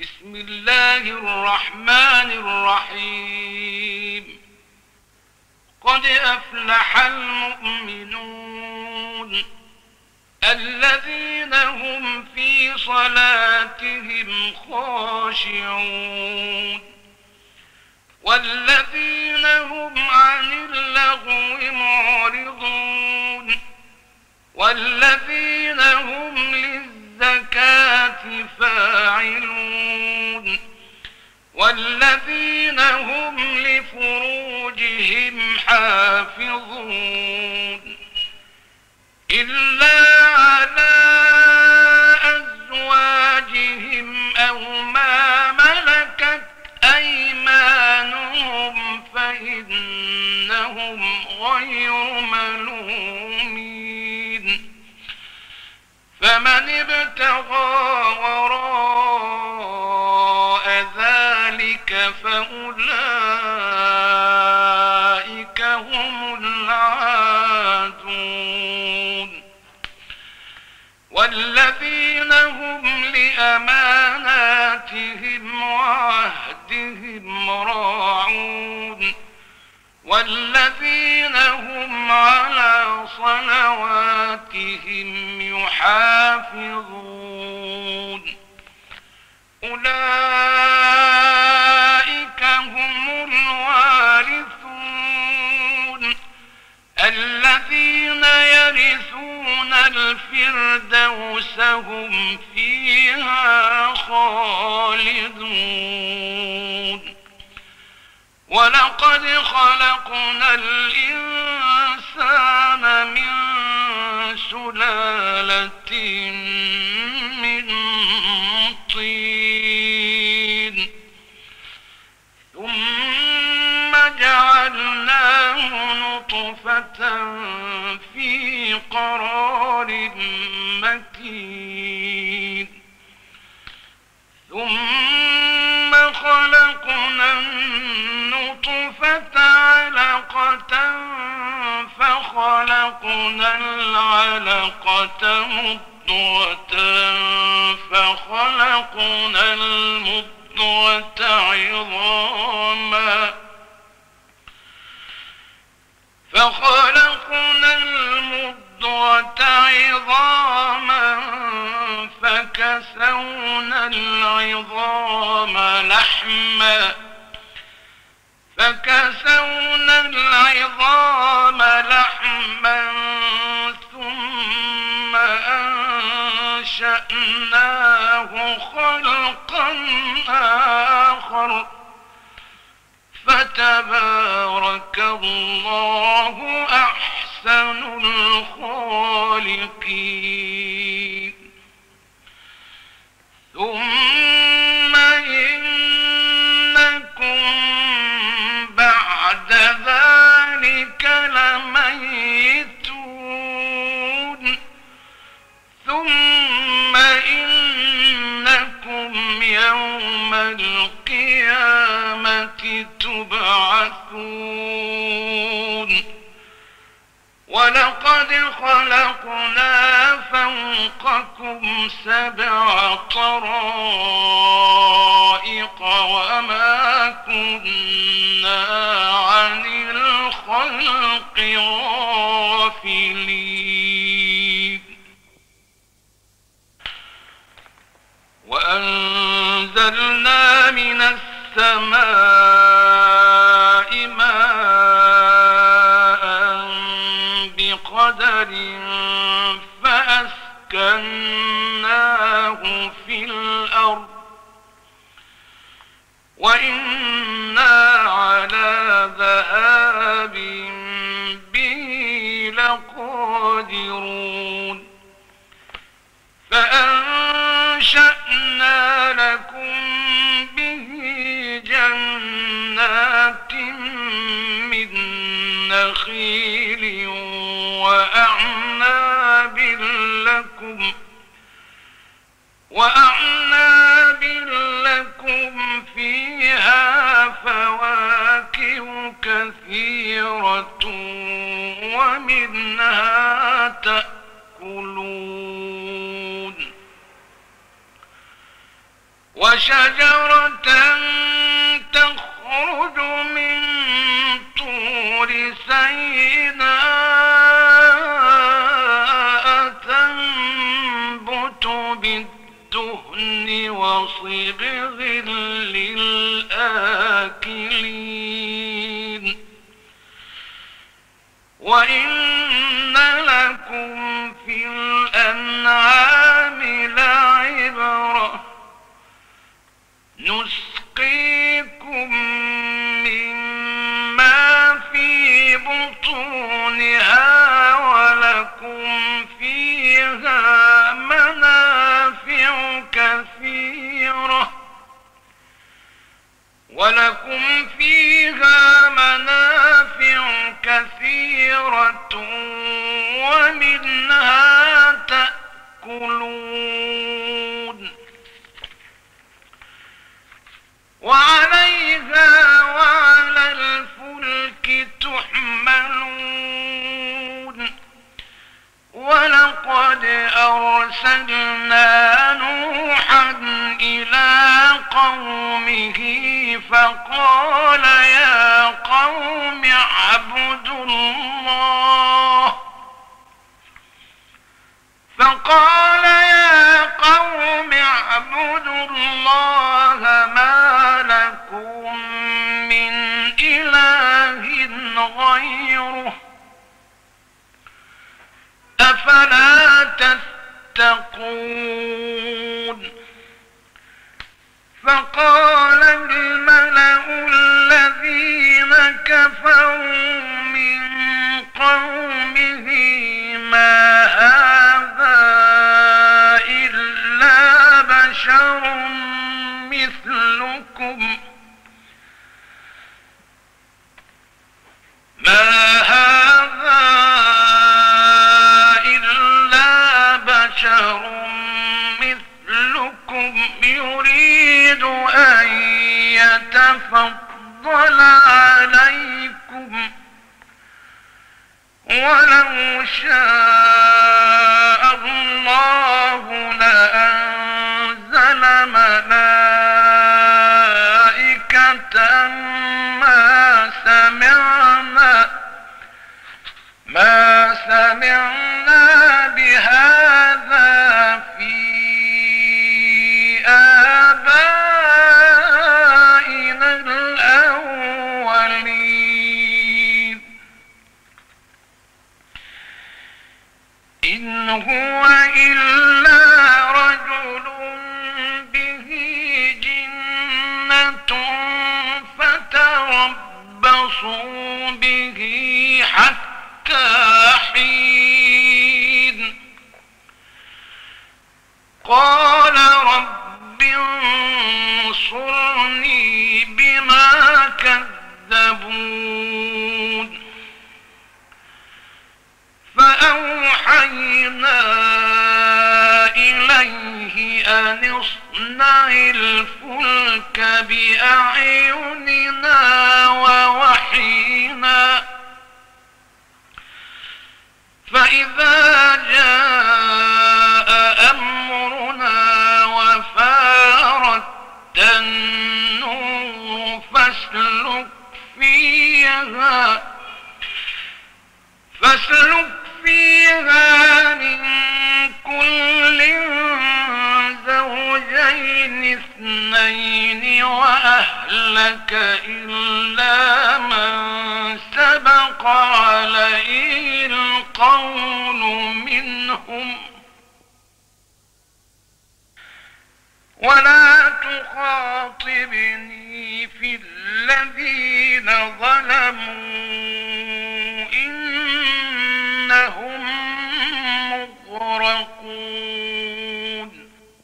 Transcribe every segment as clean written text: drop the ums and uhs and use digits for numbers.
بسم الله الرحمن الرحيم. قد أفلح المؤمنون الذين هم في صلاتهم خاشعون والذين هم عن اللغو معرضون والذين هم للزكاة فاعلون والذين هم لفروجهم حافظون إلا على أزواجهم أو ما ملكت أيمانهم فإنهم غير ملومين. فمن ابتغى وراء ذلك فأولئك هم العادون. والذين هم لأماناتهم وعهدهم راعون والذين هم على صلواتهم يحافظون. أولئك هم الوارثون الذين يرثون الفردوس هم فيها خالدون. ولقد خلقنا الإنسان من سلالة من طين ثم جعلناه نطفة في قرار مكين ثم خلقنا النطفة علقة فخلقنا العلقة مضغة فخلقنا المضغة عظاما فكسونا العظام لحما ثم أنشأناه خلقا آخر فتبارك الله أحسن الخالقين. ثم إنكم بعد ذلك لميتون ثم إنكم يوم القيامة تبعثون. ولقد خلقنا فوقكم 7 طرائق وما كنا عن الخلق غافلين. وأنزلنا من السماء ماء بقدر فأسكناه في الأرض وإنا على ذهاب به لقادرون. فأنشأنا لكم به جنات من نخيل وأعناب لكم فيها فواكه كثيرة ومنها تأكلون. وشجرة تخرج من طور سيناء تنبت بالدهن وصبغ للآكلين وإن لكم في الأنعام لعبرة نسقيكم مما في بطونها ولكم فيها منافع كثيرة ومنها تأكلون وعليها وعلى الفلك تحملون ولقد أرسلنا نوحا إلى قومه فقال يا قوم اعبدوا الله ما لكم من إله غيره أفلا تتقون فقال الملأ الذين كفروا من قومه ما هذا إلا بشر مثلكم يريد أن يتفضل عليكم ولو شاء الله لأنزل ملائكة ما سمعنا بهذا في آبائنا الأولين إن هو إلا رجل به جنة فتربصوا به حتى حين قال رب انصرني بما كذبون فأوحينا إليه أن اصنع الفلك بأعيننا ووحينا فإذا جاء أمرنا وفارت النور فاسلك فيها من كل زوجين اثنين وأهلك إلا من سبق عليه القول منهم ولا تخاطبني في الذين ظلموا إنهم مغرقون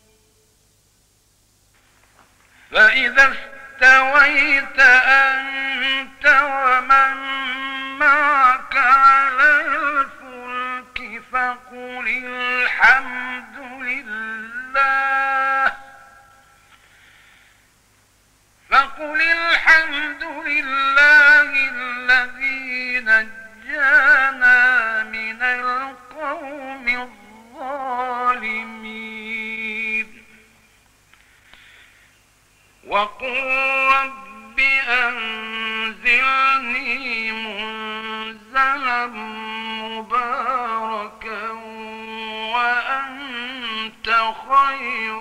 فإذا استويت أنت ومن معك على الفلك فقل الحمد لله الذي نجانا من القوم الظالمين وقل رب أنزلني منزلا مباركا وأنت خير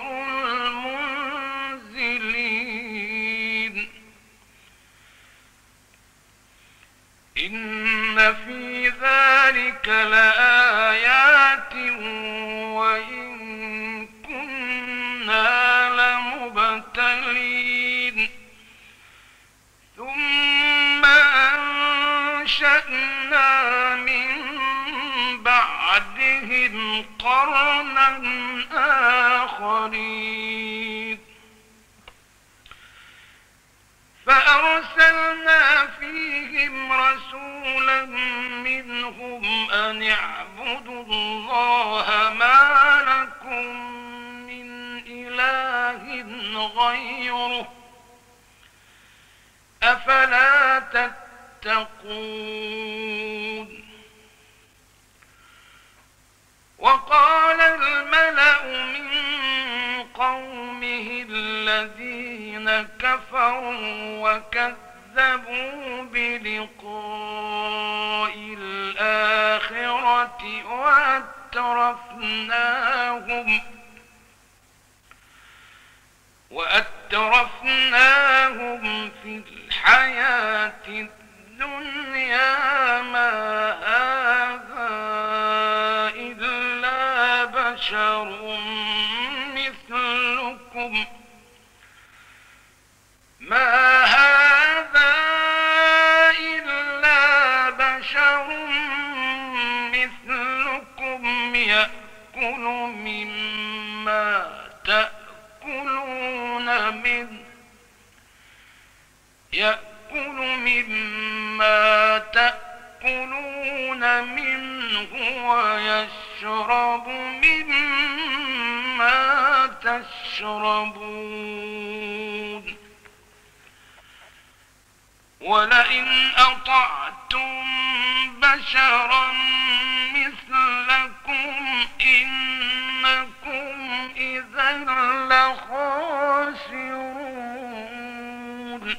المنزلين إن في ذلك لآيات وإن كنا لمبتلين ثم أنشأنا من بعدهم قرنا آخرين فأرسلنا فيهم رسولا منهم أن اعبدوا الله ما لكم من إله غيره أفلا تتقون وقال الملأ من قومه الذين كفروا وكذبوا بلقاء الآخرة وأترفناهم في الحياة الدنيا ما هذا إلا بشر مثلكم يأكل مما تأكلون منه ويشرب مما تشربون ولئن أطعتم بشرا مثلكم إنكم إذا لخاسرون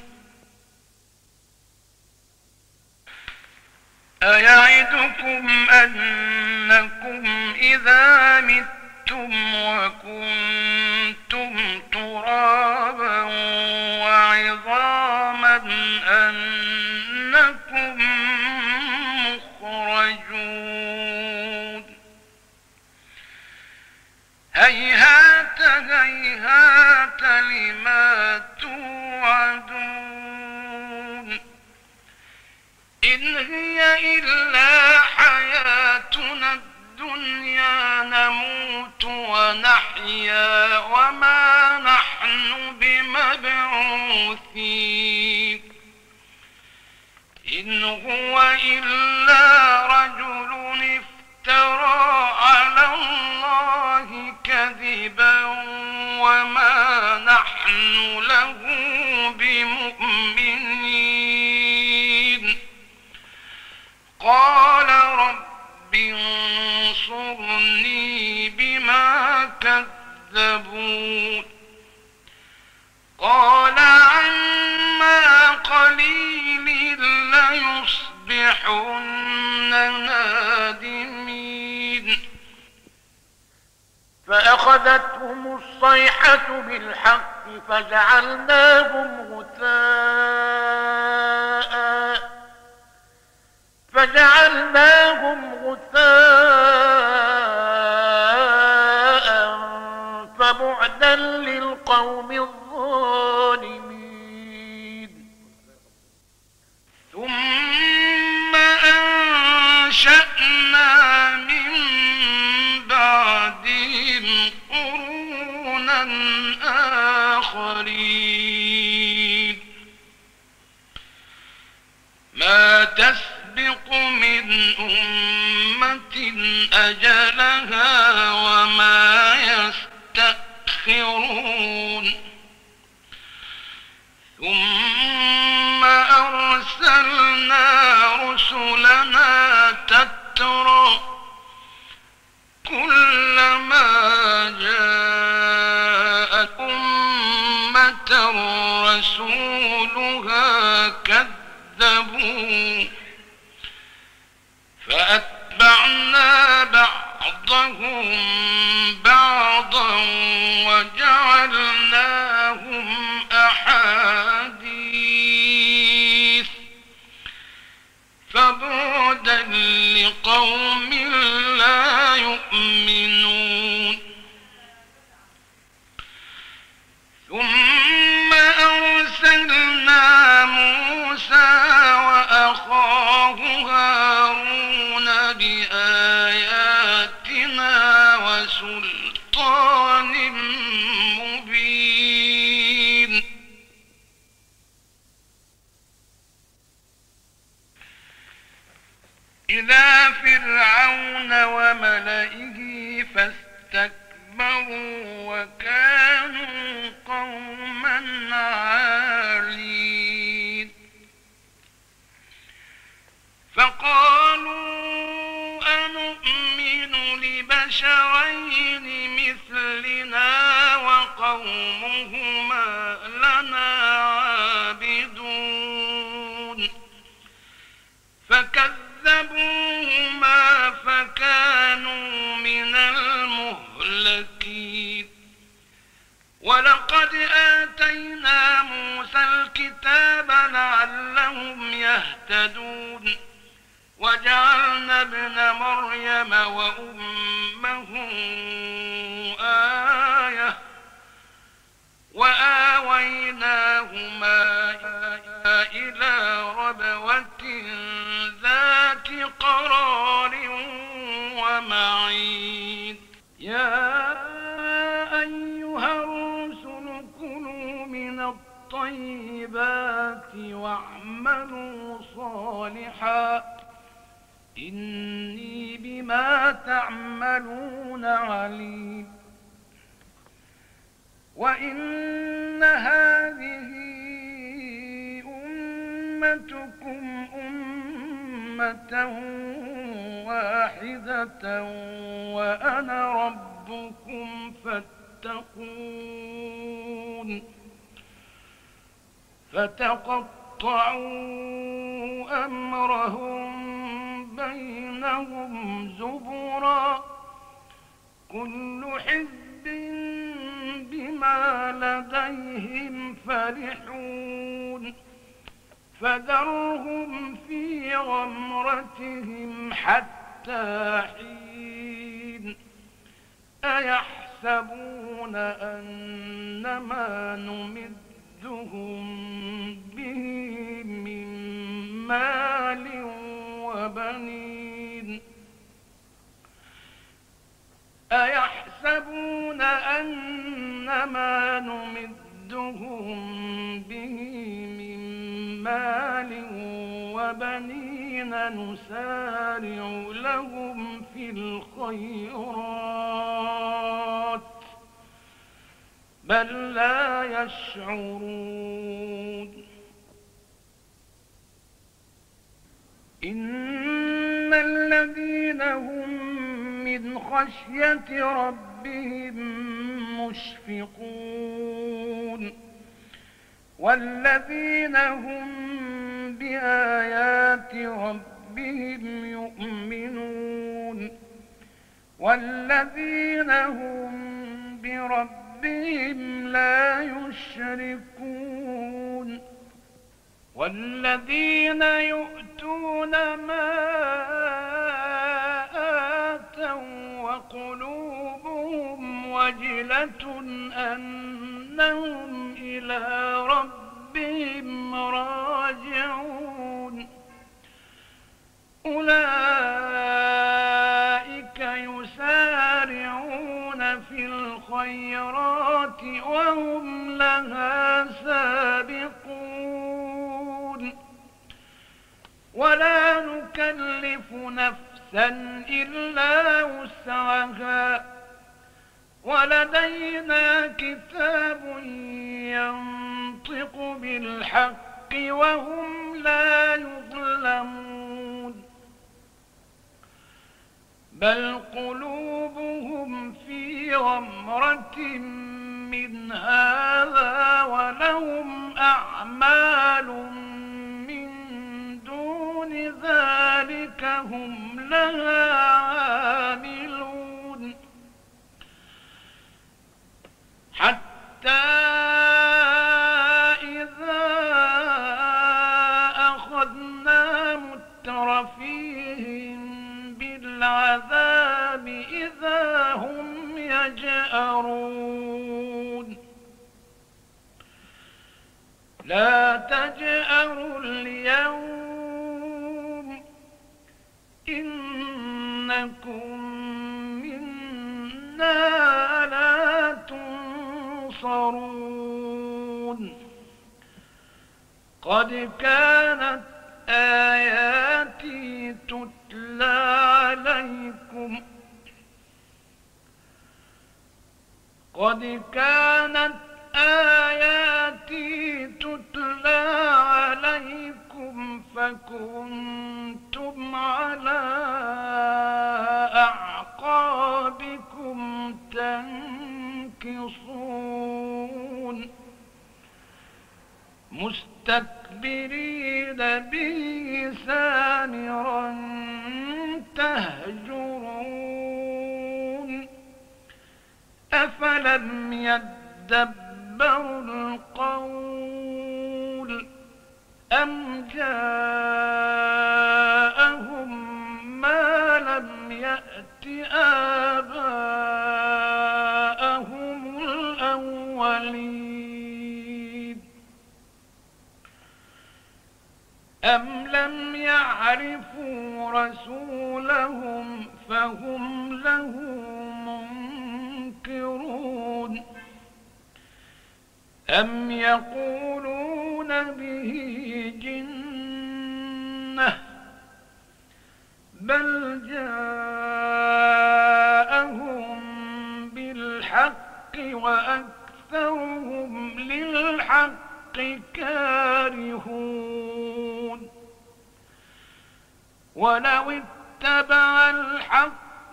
أيعدكم أنكم إذا متم وكنتم ترابا وعظاما أنكم مخرجون هيهات هيهات لما توعدون إن هي إلا حياتنا الدنيا نموت ونحيا وما نحن بمبعوثين إن هو إلا رجل افترى على الله كذبا وما نحن له بمؤمنين قال رب انصرني بما كذبون قال عما قليل ليصبحن نادمين فأخذتهم الصيحة بالحق فجعلناهم غثاء فبعدا للقوم الظالمين ثم أنشأنا من بعدهم قرونا آخرين ما تسبق من أمة أجلها وما يستأخرون ثم أرسلنا رسلنا تترى كلما جاءت أمة رسولها كذبوا فأتبعنا بعضهم بعضا وجعلناهم أحاديث فبعدا لقوم لا يؤمنون. ثم أرسلنا موسى وأخاه هارون بآياتنا وسلطان مبين إلى فرعون وملئه فاستكبروا وكانوا قوما عالين فقالوا أنؤمن لبشرين مثلنا وقومهما لنا عابدون فكذبوهما فكانوا من المهلكين. ولقد آتينا موسى الكتاب لعلهم يهتدون وجعلنا ابن مريم وأمه آية وآويناهما إلى ربوة ذات قرار ومعين. يا أيها الرسل كلوا من الطيبات واعملوا صالحا إني بما تعملون عليم. وإن هذه أمتكم أمة واحدة وأنا ربكم فاتقون. فتقطعوا أمرهم بينهم زبرا كل حزب بما لديهم فرحون فذرهم في غمرتهم حتى حين. أيحسبون أنما نمدهم به من مال وبنين أيحسبون أنما نمدهم به من مال وبنين نسارع لهم في الخيرات بل لا يشعرون. إن الذين هم من خشية ربهم مشفقون والذين هم بآيات ربهم يؤمنون والذين هم بربهم لا يشركون والذين يؤتون ما آتوا وقلوبهم وجلة أنهم إلى ربهم راجعون أولئك يسارعون في الخيرات وهم لها سابقون ولا نكلف نفسا إلا وسعها ولدينا كتاب ينطق بالحق وهم لا يظلمون بل قلوبهم في غمرة من هذا ولهم أعمال من دون ذلك هم لها عاملون حتى إذا أخذنا مترفيهم بالعذاب إذا هم يجأرون لا تجأروا اليوم إنكم منا لا تنصرون قد كانت آياتي تتلى عليكم فكنتم على أعقابكم تنكصون مستكبرين به سامرا تهجرون أفلم يدبروا القول أم جاءهم ما لم يأت آباءهم الأولين أم لم يعرفوا رسولهم فهم له منكرون أم يقولون به جنة بل جاءهم بالحق وأكثرهم للحق كارهون ولو اتبع الحق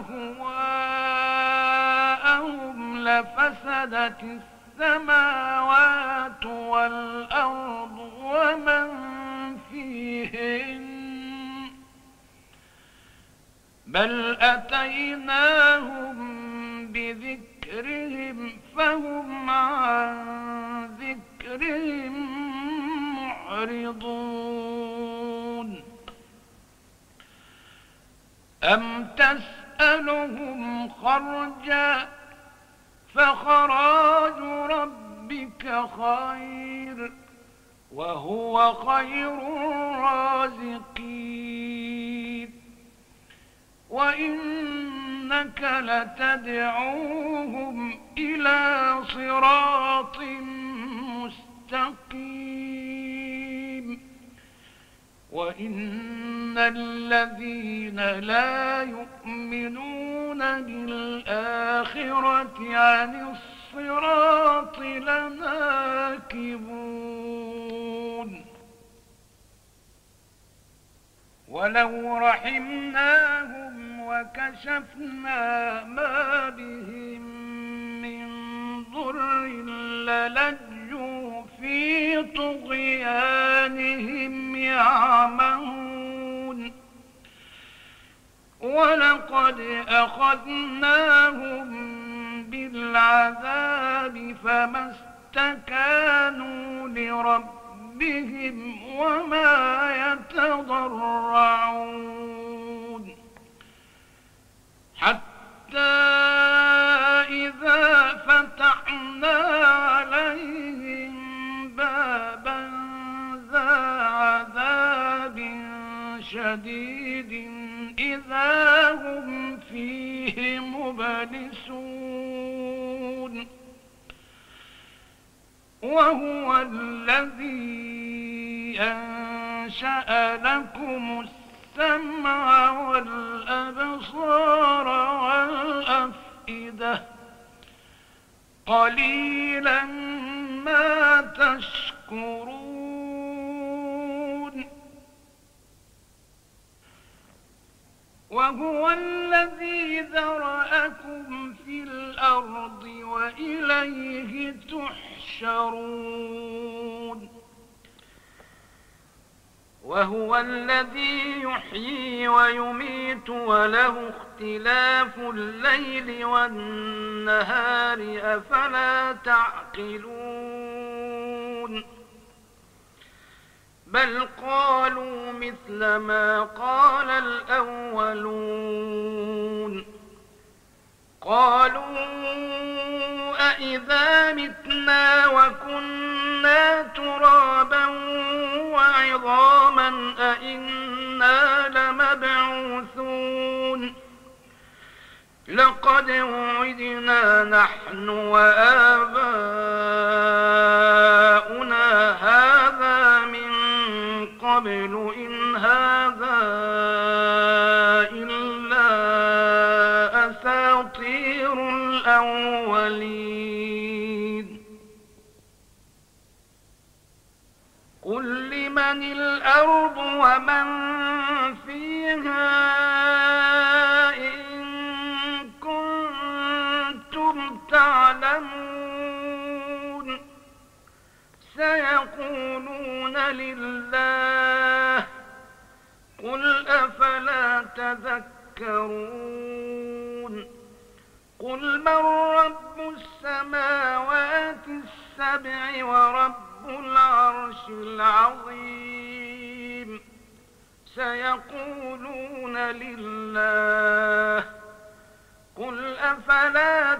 أهواءهم لفسدت السماوات والأرض ومن فيهن بل أتيناهم بذكرهم فهم عن ذكرهم معرضون أم تسألهم خرجا فخراج ربك خير وهو خير الرازقين وإنك لتدعوهم إلى صراط مستقيم وإن الذين لا يؤمنون بالآخرة عن الصراط لناكبون ولو رحمناهم وكشفنا ما بهم من ضر للجوا في طغيانهم يعمهون ولقد أخذناهم بالعذاب فما استكانوا لربهم وما يتضرعون حتى إذا فتحنا عليهم بابا ذا عذاب شديد إذا هم فيه مبلسون وهو الذي أنشأ لكم السمع والأبصار والأفئدة قليلا ما تشكرون وهو الذي ذرأكم في الأرض وإليه وإليه تحشرون وهو الذي يحيي ويميت وله اختلاف الليل والنهار أفلا تعقلون بل قالوا مثل ما قال الأولون قالوا أئذا متنا وكنا ترابا وعظاما أئنا لمبعوثون لقد وعدنا نحن وآباؤنا هذا من قبل إن هذا إلا أساطير الأولين قل لمن الأرض ومن فيها إن كنتم تعلمون سيقولون لله قل أفلا تذكرون قل من رب السماوات السبع ورب العرش العظيم سيقولون لله قل أفلا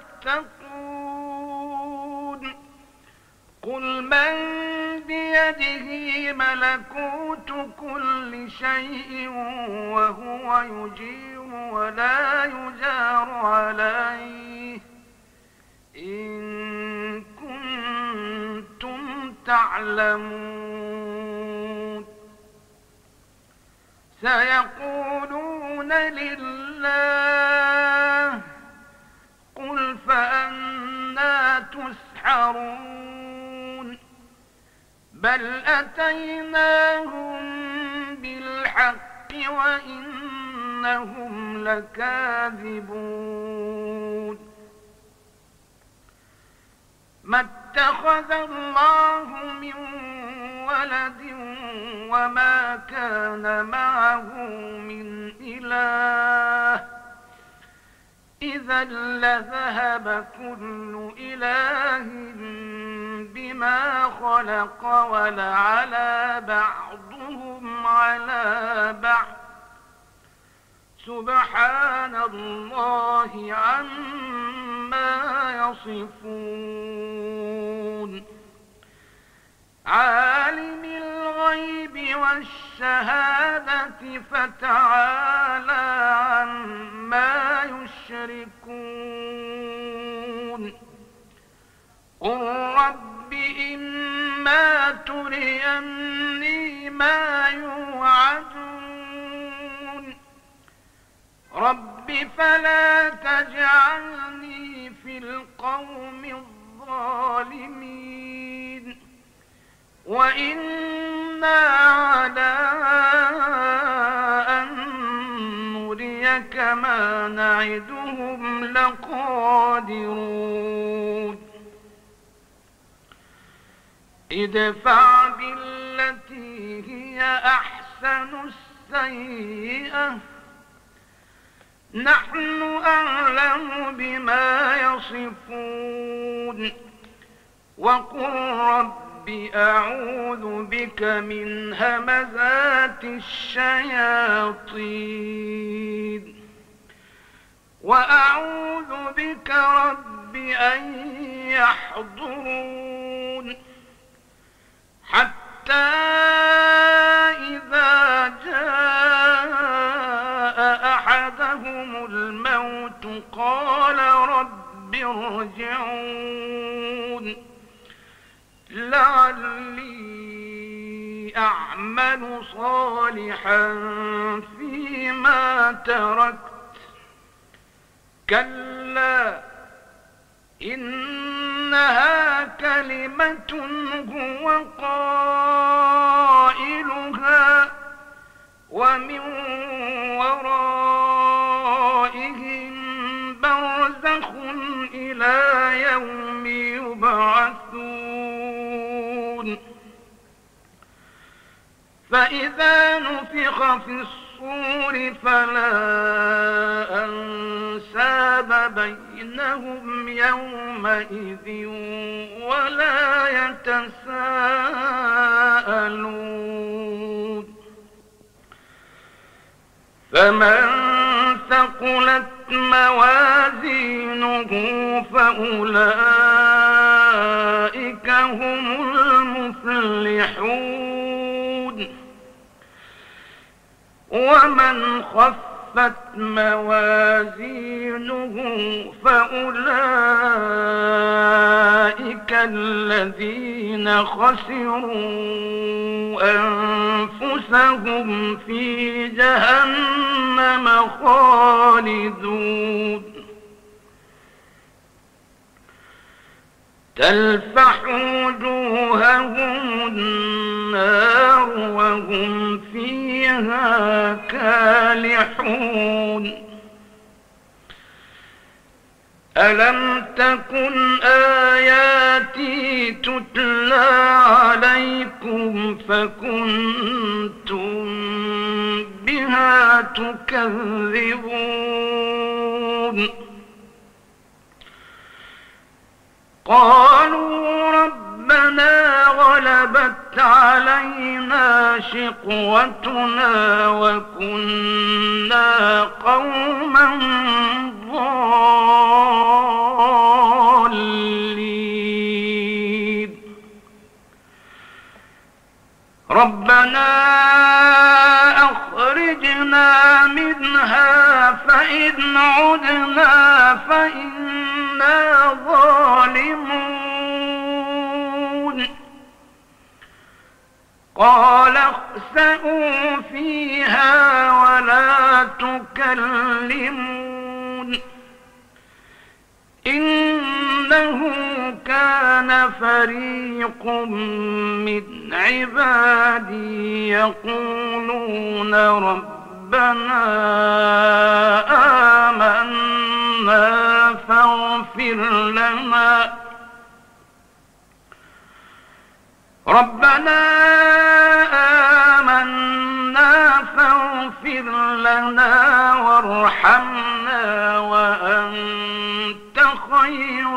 تتقون قل من بيده ملكوت كل شيء وهو يجير ولا يجار عليه إن كنتم تعلمون سيقولون لله قل فأنى تسحرون بل أتيناهم بالحق وإنهم لكاذبون ما اتخذ الله من ولد وما كان معه من إله إذا لذهب كل إله بما خلق ولعلى بعضهم على بعض سبحان الله عما يصفون عالم الغيب والشهادة فتعالى عما يشركون قل رب إما تريني ما يوعدون رب فلا تجعلني في القوم الظالمين وإنا على أن نريك ما نعدهم لقادرون ادفع بالتي هي أحسن السيئة نحن أعلم بما يصفون وقل رب أعوذ بك من همزات الشياطين وأعوذ بك رب أن يحضرون حتى إذا جاء أحدهم الموت قال رب ارجعون لعلي أعمل صالحا فيما تركت كلا إنها كلمة هو قائلها ومن ورائهم برزخ إلى يوم فإذا نفخ في الصور فلا أنساب بينهم يومئذ ولا يتساءلون فمن ثقلت موازينه فأولئك هم المفلحون ومن خفت موازينه فأولئك الذين خسروا أنفسهم في جهنم خالدون تلفح وجوههم النار وهم فيها كالحون ألم تكن آياتي تتلى عليكم فكنتم بها تكذبون قالوا ربنا غلبت علينا شقوتنا وكنا قوما ضالين ربنا أخرجنا منها فإن عدنا فإنا ظالمون قال اخسئوا فيها ولا تكلمون إنه كان فريق من عبادي يقولون ربنا آمنا فاغفر لنا وارحمنا وأنت خير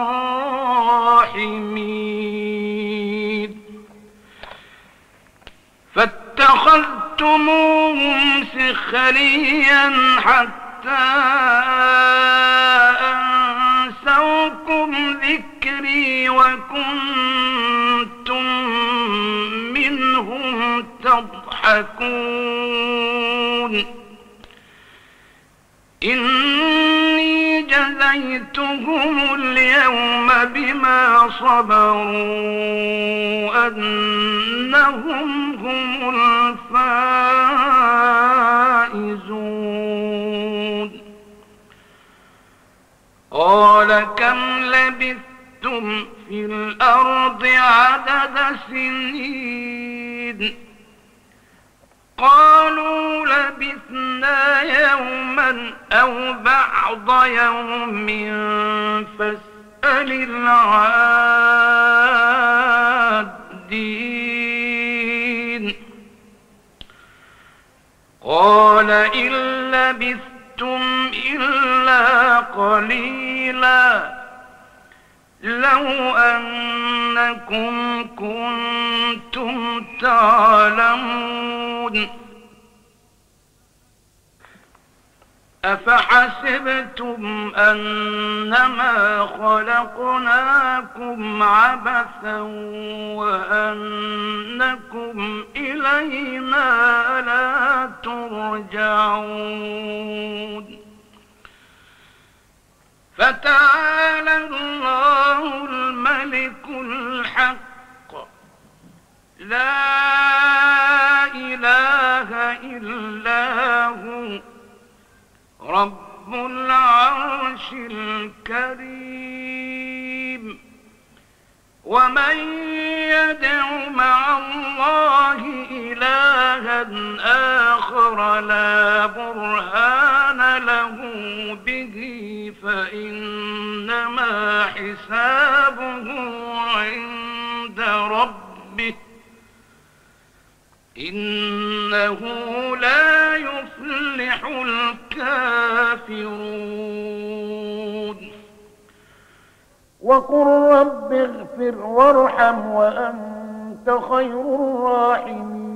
الراحمين فاتخذتموهم سخريا حتى أنسوكم ذكري وكنتم منهم تضحكون إني جزيتهم اليوم بما صبروا أنهم هم الفائزون قال كم لبثتم في الأرض عدد سنين قالوا لبثنا يوما أو بعض يوم فاسأل العادين قال إن لبثتم إلا قليلا لو أنكم كنتم تعلمون أفحسبتم أنما خلقناكم عبثا وأنكم إلينا لا ترجعون فتعالى الله الملك الحق لا إله إلا هو رب العرش الكريم ومن يدع مع الله إلها آخر لا برهان له به فإنما حسابه عند ربه ربه إنه لا يفلح الكافرون. وقل رب اغفر وارحم وأنت خير الراحمين.